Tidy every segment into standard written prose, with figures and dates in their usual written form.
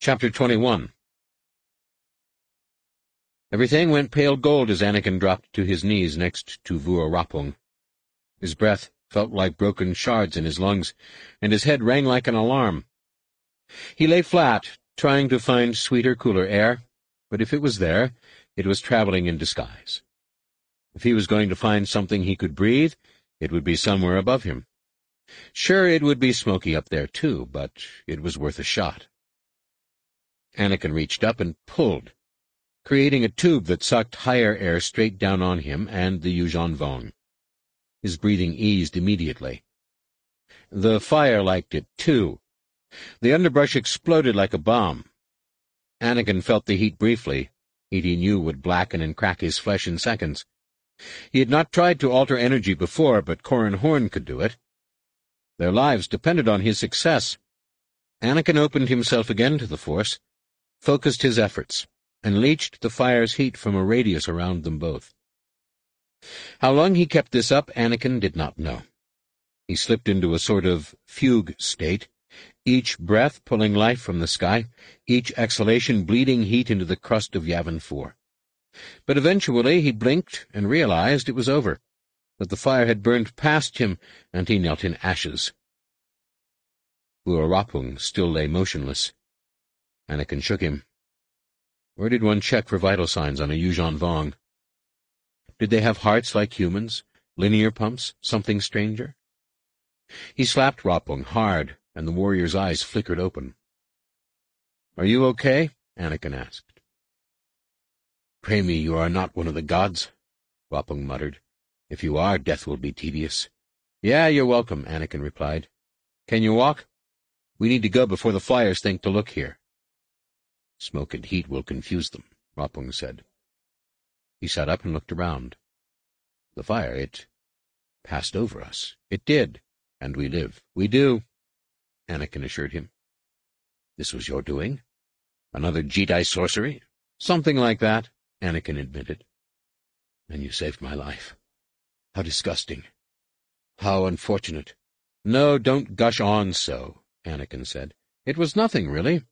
Chapter 21. Everything went pale gold as Anakin dropped to his knees next to Vuorapung. His breath felt like broken shards in his lungs, and his head rang like an alarm. He lay flat, trying to find sweeter, cooler air, but if it was there, it was traveling in disguise. If he was going to find something he could breathe, it would be somewhere above him. Sure, it would be smoky up there, too, but it was worth a shot. Anakin reached up and pulled, creating a tube that sucked higher air straight down on him and the Yuuzhan Vong. His breathing eased immediately. The fire liked it, too. The underbrush exploded like a bomb. Anakin felt the heat briefly, heat he knew would blacken and crack his flesh in seconds. He had not tried to alter energy before, but Corran Horn could do it. Their lives depended on his success. Anakin opened himself again to the Force, focused his efforts, and leached the fire's heat from a radius around them both. How long he kept this up, Anakin did not know. He slipped into a sort of fugue state, each breath pulling life from the sky, each exhalation bleeding heat into the crust of Yavin 4. But eventually he blinked and realized it was over, that the fire had burned past him, and he knelt in ashes. Vuorapung still lay motionless. Anakin shook him. Where did one check for vital signs on a Yuuzhan Vong? Did they have hearts like humans, linear pumps, something stranger? He slapped Rapung hard, and the warrior's eyes flickered open. "Are you okay?" Anakin asked. "Pray me you are not one of the gods," Rapung muttered. "If you are, death will be tedious." "Yeah, you're welcome," Anakin replied. "Can you walk? We need to go before the flyers think to look here." "Smoke and heat will confuse them," Rapung said. He sat up and looked around. The fire, it passed over us. It did, and we live. "We do," Anakin assured him. "This was your doing? Another Jedi sorcery?" "Something like that," Anakin admitted. "And you saved my life. How disgusting. How unfortunate." "No, don't gush on so," Anakin said. "It was nothing, really."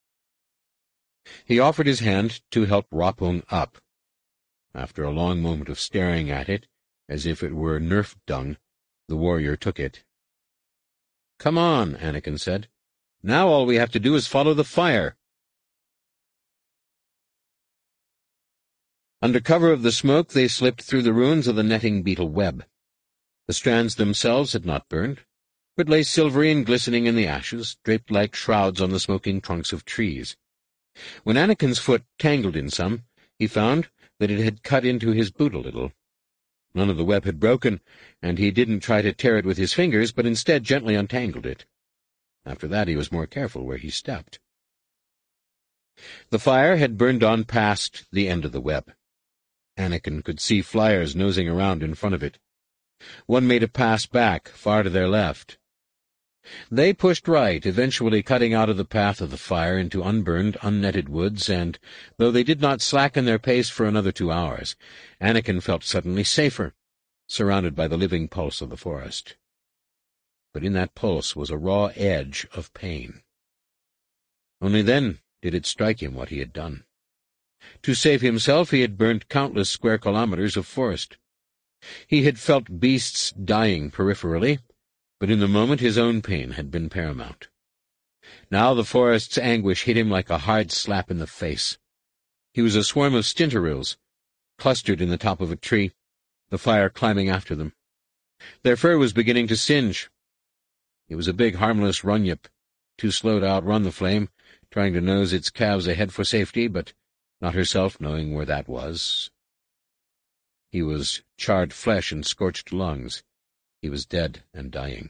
He offered his hand to help Rapung up. After a long moment of staring at it, as if it were Nerf dung, the warrior took it. "Come on," Anakin said. "Now all we have to do is follow the fire." Under cover of the smoke, they slipped through the ruins of the netting beetle web. The strands themselves had not burned, but lay silvery and glistening in the ashes, draped like shrouds on the smoking trunks of trees. When Anakin's foot tangled in some, he found that it had cut into his boot a little. None of the web had broken, and he didn't try to tear it with his fingers, but instead gently untangled it. After that he was more careful where he stepped. The fire had burned on past the end of the web. Anakin could see flyers nosing around in front of it. One made a pass back, far to their left. They pushed right, eventually cutting out of the path of the fire into unburned, unnetted woods, and, though they did not slacken their pace for another 2 hours, Anakin felt suddenly safer, surrounded by the living pulse of the forest. But in that pulse was a raw edge of pain. Only then did it strike him what he had done. To save himself he had burnt countless square kilometers of forest. He had felt beasts dying peripherally, but in the moment his own pain had been paramount. Now the forest's anguish hit him like a hard slap in the face. He was a swarm of stintarills, clustered in the top of a tree, the fire climbing after them. Their fur was beginning to singe. He was a big, harmless runyip, too slow to outrun the flame, trying to nose its calves ahead for safety, but not herself knowing where that was. He was charred flesh and scorched lungs. He was dead and dying.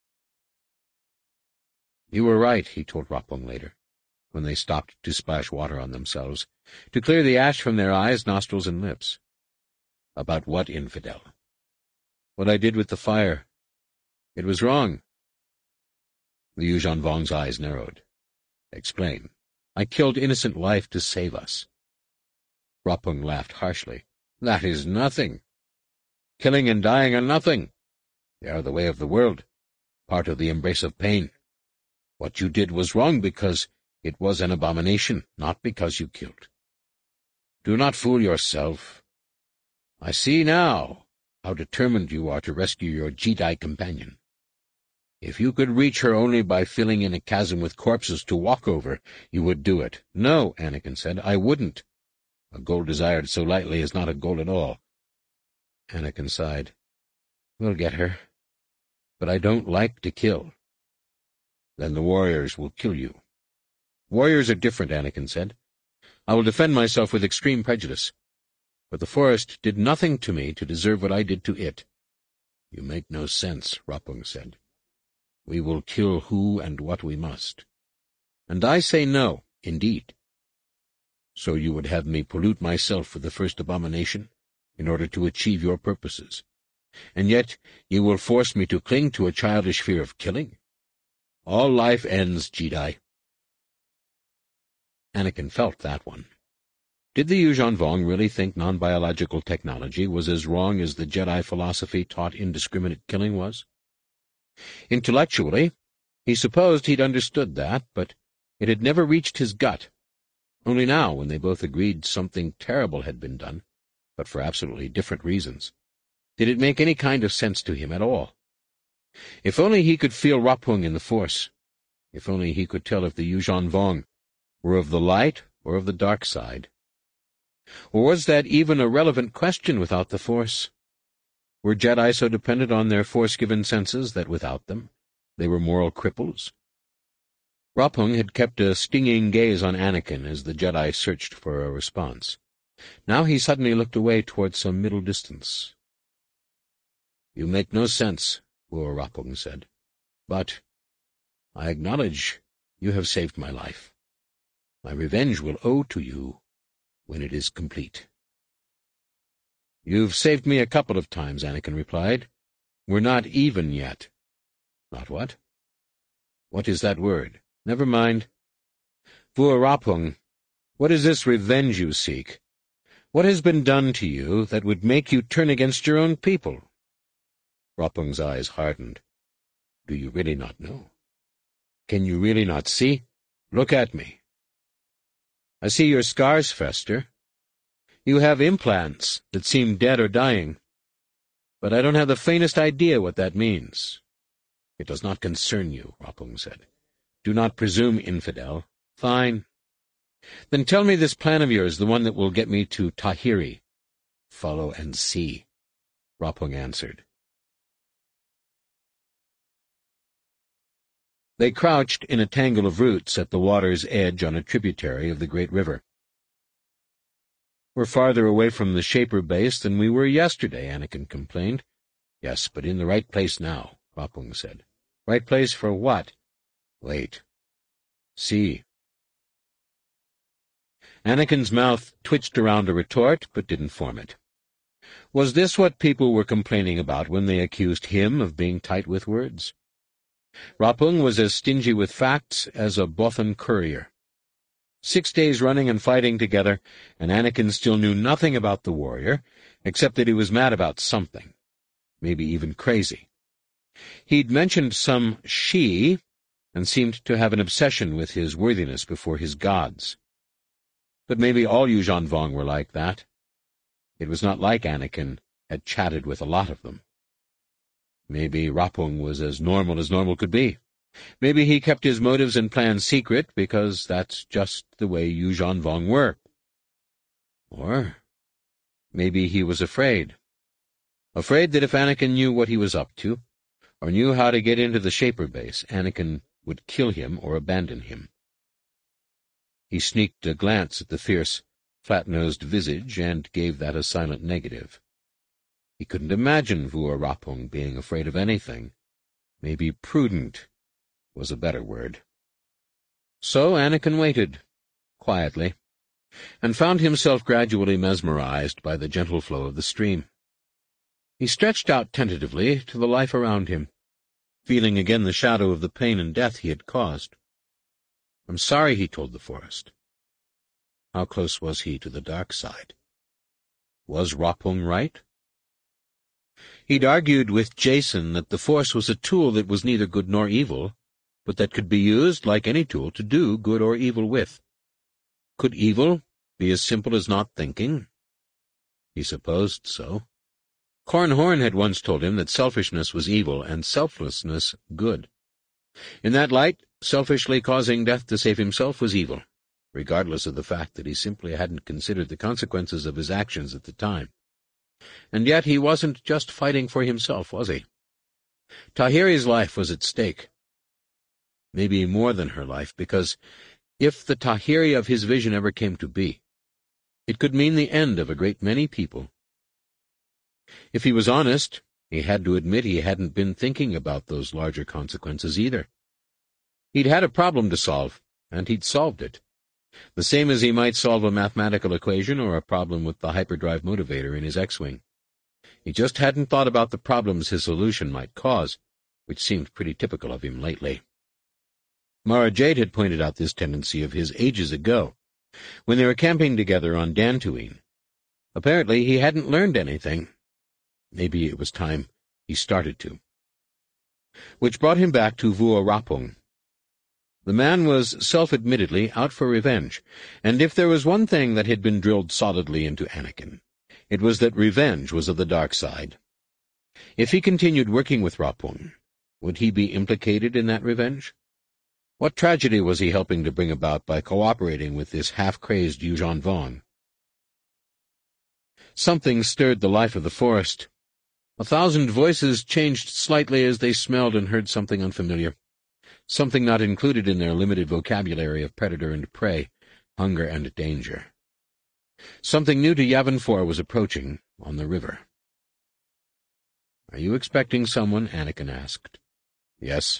"You were right," he told Rapung later, when they stopped to splash water on themselves, to clear the ash from their eyes, nostrils, and lips. "About what, infidel?" "What I did with the fire. It was wrong." The Yuuzhan Vong's eyes narrowed. "Explain." "I killed innocent life to save us." Rapung laughed harshly. "That is nothing. Killing and dying are nothing. They are the way of the world, part of the embrace of pain. What you did was wrong because It was an abomination, not because you killed. Do not fool yourself. I see now how determined you are to rescue your Jedi companion. If you could reach her only by filling in a chasm with corpses to walk over, you would do it. No, Anakin said, I wouldn't. A goal desired so lightly is not a goal at all. Anakin sighed. We'll get her. But I don't like to kill. Then the warriors will kill you. Warriors are different, Anakin said. I will defend myself with extreme prejudice. But the forest did nothing to me to deserve what I did to it. You make no sense, Rapung said. We will kill who and what we must. And I say no, indeed. So you would have me pollute myself with the first abomination, in order to achieve your purposes. And yet you will force me to cling to a childish fear of killing? All life ends, Jedi. Anakin felt that one. Did the Yuuzhan Vong really think non-biological technology was as wrong as the Jedi philosophy taught indiscriminate killing was? Intellectually, he supposed he'd understood that, but it had never reached his gut. Only now, when they both agreed something terrible had been done, but for absolutely different reasons, did it make any kind of sense to him at all. If only he could feel Rapung in the Force. If only he could tell if the Yuuzhan Vong were of the light or of the dark side. Or was that even a relevant question without the Force? Were Jedi so dependent on their Force-given senses that without them they were moral cripples? Rapung had kept a stinging gaze on Anakin as the Jedi searched for a response. Now he suddenly looked away toward some middle distance. You make no sense, Vuor Rapung said. But I acknowledge you have saved my life. My revenge will owe to you when it is complete. You've saved me a couple of times, Anakin replied. We're not even yet. Not what? What is that word? Never mind. Vuor Rapung, what is this revenge you seek? What has been done to you that would make you turn against your own people? Rapung's eyes hardened. Do you really not know? Can you really not see? Look at me. I see your scars fester. You have implants that seem dead or dying. But I don't have the faintest idea what that means. It does not concern you, Rapung said. Do not presume, infidel. Fine. Then tell me this plan of yours, the one that will get me to Tahiri. Follow and see, Rapung answered. They crouched in a tangle of roots at the water's edge on a tributary of the great river. We're farther away from the Shaper base than we were yesterday, Anakin complained. Yes, but in the right place now, Rapung said. Right place for what? Wait. See. Anakin's mouth twitched around a retort, but didn't form it. Was this what people were complaining about when they accused him of being tight with words? Rapung was as stingy with facts as a Bothan courier. 6 days running and fighting together, and Anakin still knew nothing about the warrior, except that he was mad about something, maybe even crazy. He'd mentioned some she, and seemed to have an obsession with his worthiness before his gods. But maybe all Yuuzhan Vong were like that. It was not like Anakin had chatted with a lot of them. Maybe Rapung was as normal could be. Maybe he kept his motives and plans secret because that's just the way Yuuzhan Vong were. Or maybe he was afraid. Afraid that if Anakin knew what he was up to, or knew how to get into the Shaper base, Anakin would kill him or abandon him. He sneaked a glance at the fierce, flat-nosed visage and gave that a silent negative. He couldn't imagine Vuor Rapung being afraid of anything. Maybe prudent was a better word. So Anakin waited, quietly, and found himself gradually mesmerized by the gentle flow of the stream. He stretched out tentatively to the life around him, feeling again the shadow of the pain and death he had caused. I'm sorry, he told the forest. How close was he to the dark side? Was Rapung right? He'd argued with Jacen that the Force was a tool that was neither good nor evil, but that could be used, like any tool, to do good or evil with. Could evil be as simple as not thinking? He supposed so. Cornhorn had once told him that selfishness was evil and selflessness good. In that light, selfishly causing death to save himself was evil, regardless of the fact that he simply hadn't considered the consequences of his actions at the time. And yet he wasn't just fighting for himself, was he? Tahiri's life was at stake. Maybe more than her life, because if the Tahiri of his vision ever came to be, it could mean the end of a great many people. If he was honest, he had to admit he hadn't been thinking about those larger consequences either. He'd had a problem to solve, and he'd solved it, the same as he might solve a mathematical equation or a problem with the hyperdrive motivator in his X-Wing. He just hadn't thought about the problems his solution might cause, which seemed pretty typical of him lately. Mara Jade had pointed out this tendency of his ages ago, when they were camping together on Dantooine. Apparently he hadn't learned anything. Maybe it was time he started to. Which brought him back to Vuorapung. The man was self-admittedly out for revenge, and if there was one thing that had been drilled solidly into Anakin, it was that revenge was of the dark side. If he continued working with Rapung, would he be implicated in that revenge? What tragedy was he helping to bring about by cooperating with this half-crazed Yuuzhan Vong? Something stirred the life of the forest. 1,000 voices changed slightly as they smelled and heard something unfamiliar, something not included in their limited vocabulary of predator and prey, hunger and danger. Something new to Yavin 4 was approaching on the river. "Are you expecting someone?" Anakin asked. "Yes."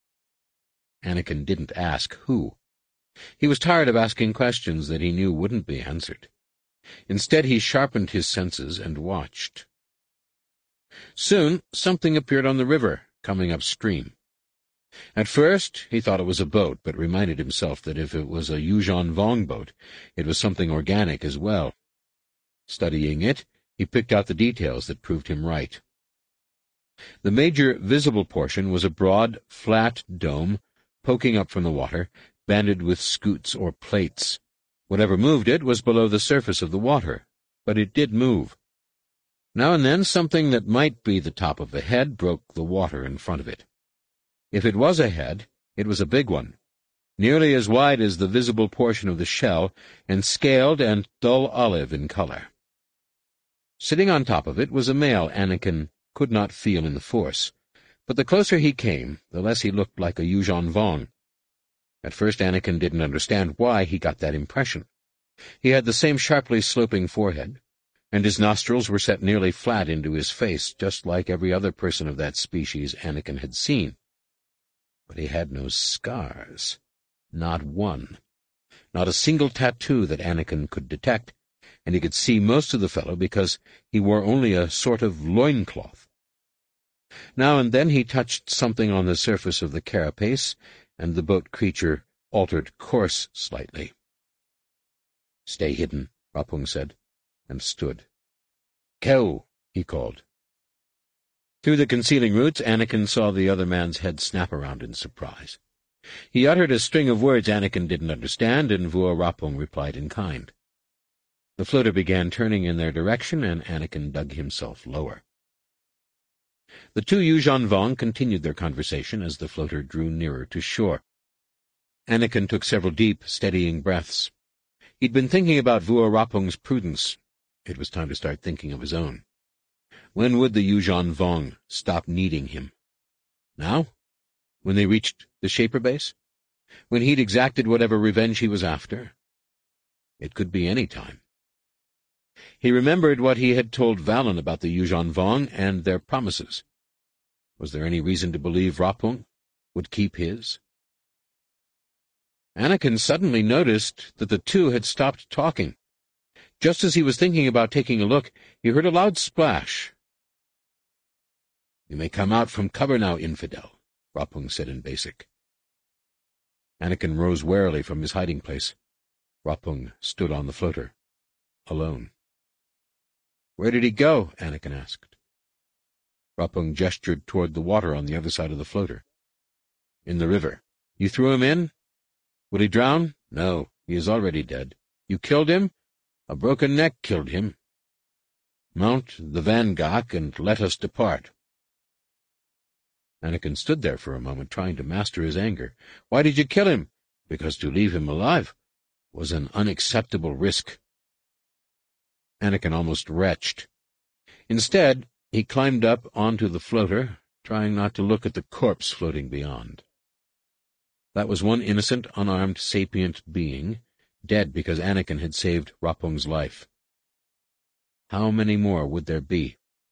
Anakin didn't ask who. He was tired of asking questions that he knew wouldn't be answered. Instead, he sharpened his senses and watched. Soon, something appeared on the river, coming upstream. At first, he thought it was a boat, but reminded himself that if it was a Yuuzhan Vong boat, it was something organic as well. Studying it, he picked out the details that proved him right. The major visible portion was a broad, flat dome poking up from the water, banded with scoots or plates. Whatever moved it was below the surface of the water, but it did move. Now and then something that might be the top of the head broke the water in front of it. If it was a head, it was a big one, nearly as wide as the visible portion of the shell, and scaled and dull olive in color. Sitting on top of it was a male Anakin could not feel in the Force, but the closer he came, the less he looked like a Yuuzhan Vong. At first Anakin didn't understand why he got that impression. He had the same sharply sloping forehead, and his nostrils were set nearly flat into his face, just like every other person of that species Anakin had seen. But he had no scars. Not one. Not a single tattoo that Anakin could detect, and he could see most of the fellow because he wore only a sort of loincloth. Now and then he touched something on the surface of the carapace, and the boat creature altered course slightly. "Stay hidden," Rapung said, and stood. "Keu," he called. Through the concealing roots, Anakin saw the other man's head snap around in surprise. He uttered a string of words Anakin didn't understand, and Vuorapung replied in kind. The floater began turning in their direction, and Anakin dug himself lower. The two Yuuzhan Vong continued their conversation as the floater drew nearer to shore. Anakin took several deep, steadying breaths. He'd been thinking about Vuorapung's prudence. It was time to start thinking of his own. When would the Yuuzhan Vong stop needing him? Now? When they reached the Shaper base? When he'd exacted whatever revenge he was after? It could be any time. He remembered what he had told Valen about the Yuuzhan Vong and their promises. Was there any reason to believe Rapung would keep his? Anakin suddenly noticed that the two had stopped talking. Just as he was thinking about taking a look, he heard a loud splash. "You may come out from cover now, infidel," Rapung said in Basic. Anakin rose warily from his hiding place. Rapung stood on the floater, alone. "Where did he go?" Anakin asked. Rapung gestured toward the water on the other side of the floater. "In the river," You threw him in? Will he drown? No, he is already dead. You killed him? A broken neck killed him. Mount the Vangak and let us depart. Anakin stood there for a moment, trying to master his anger. Why did you kill him? Because to leave him alive was an unacceptable risk. Anakin almost retched. Instead, he climbed up onto the floater, trying not to look at the corpse floating beyond. That was one innocent, unarmed, sapient being, dead because Anakin had saved Rapung's life. How many more would there be?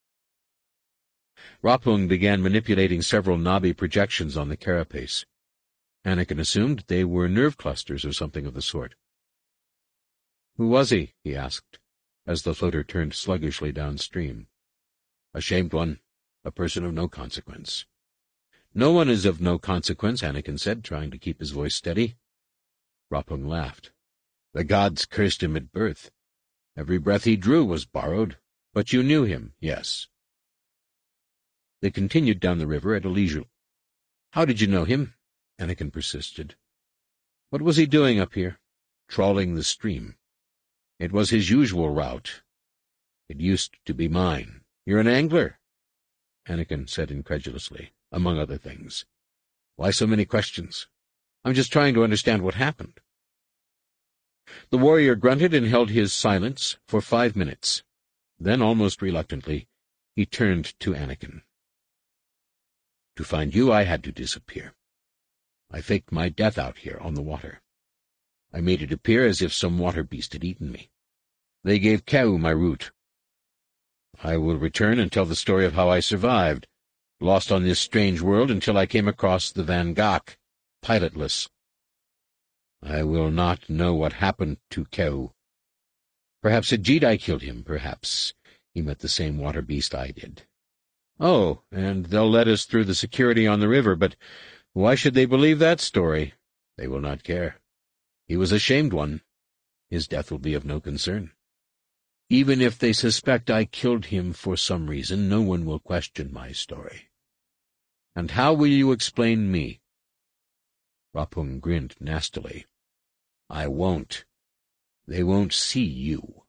Rapung began manipulating several knobby projections on the carapace. Anakin assumed they were nerve clusters or something of the sort. "Who was he?" he asked, as the floater turned sluggishly downstream. "A shamed one, a person of no consequence." "No one is of no consequence," Anakin said, trying to keep his voice steady. Rapung laughed. "The gods cursed him at birth. Every breath he drew was borrowed. But you knew him, yes." They continued down the river at a leisure. "How did you know him?" Anakin persisted. "What was he doing up here?" "Trawling the stream. It was his usual route. It used to be mine." "You're an angler?" Anakin said incredulously, "among other things." "Why so many questions? I'm just trying to understand what happened." The warrior grunted and held his silence for 5 minutes. Then, almost reluctantly, he turned to Anakin. "To find you, I had to disappear. I faked my death out here on the water. I made it appear as if some water beast had eaten me. They gave Kau my route. I will return and tell the story of how I survived, lost on this strange world until I came across the Vangak, pilotless. I will not know what happened to Kau. Perhaps a Jedi killed him, perhaps he met the same water beast I did. Oh, and they'll let us through the security on the river, but why should they believe that story? They will not care. He was a shamed one. His death will be of no concern. Even if they suspect I killed him for some reason, no one will question my story. And how will you explain me?" Rapung grinned nastily. "I won't. They won't see you.